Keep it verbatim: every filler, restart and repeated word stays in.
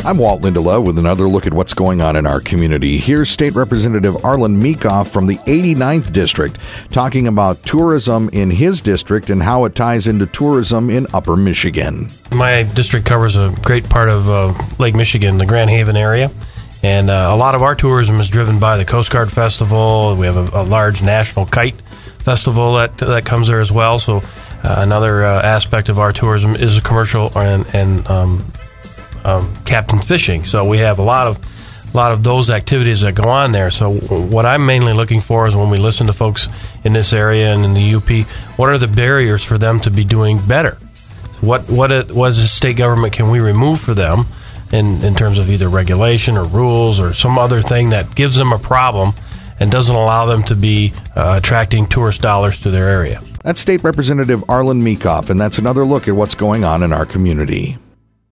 I'm Walt Lindelof with another look at what's going on in our community. Here's State Representative Arlen Meekhoff from the eighty-ninth District talking about tourism in his district and how it ties into tourism in Upper Michigan. My district covers a great part of uh, Lake Michigan, the Grand Haven area, and uh, a lot of our tourism is driven by the Coast Guard Festival. We have a, a large national kite festival that that comes there as well. So uh, another uh, aspect of our tourism is commercial and, and um, Um, captain fishing. So we have a lot of a lot of those activities that go on there. So what I'm mainly looking for is when we listen to folks in this area and in the U P, what are the barriers for them to be doing better? What what it, what as a state government can we remove for them in, in terms of either regulation or rules or some other thing that gives them a problem and doesn't allow them to be uh, attracting tourist dollars to their area? That's State Representative Arlen Meekhoff, and that's another look at what's going on in our community.